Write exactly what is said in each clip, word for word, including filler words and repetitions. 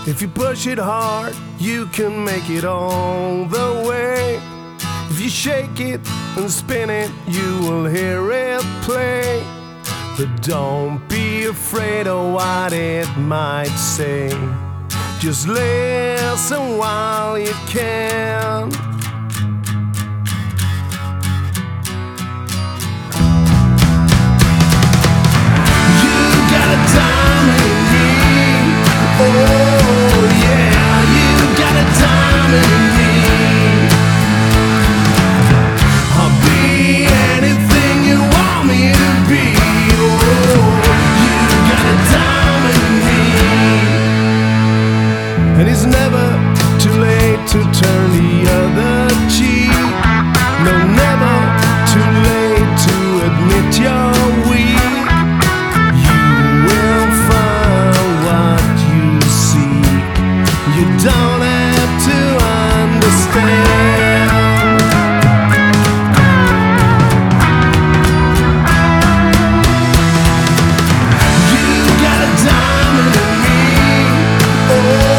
If you push it hard, you can make it all the way. If you shake it and spin it, you will hear it play. But don't be afraid of what it might say. Just listen while you can. And it's never too late to turn the other cheek. No, never too late to admit you're weak. You will find what you seek. You don't have to understand. You got a diamond in me. Oh,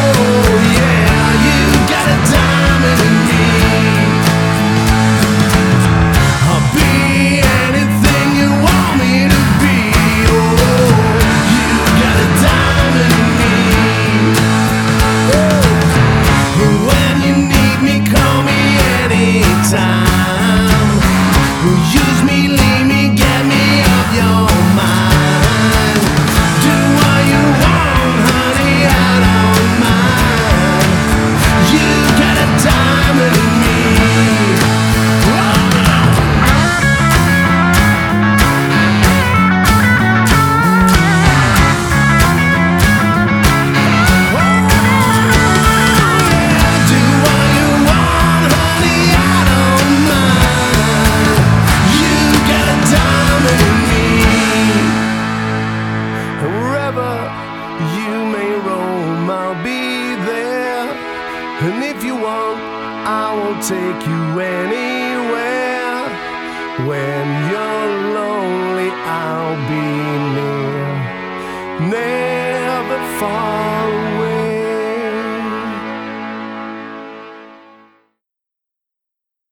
you may roam, I'll be there. And if you want, I will take you anywhere. When you're lonely, I'll be near, never far away.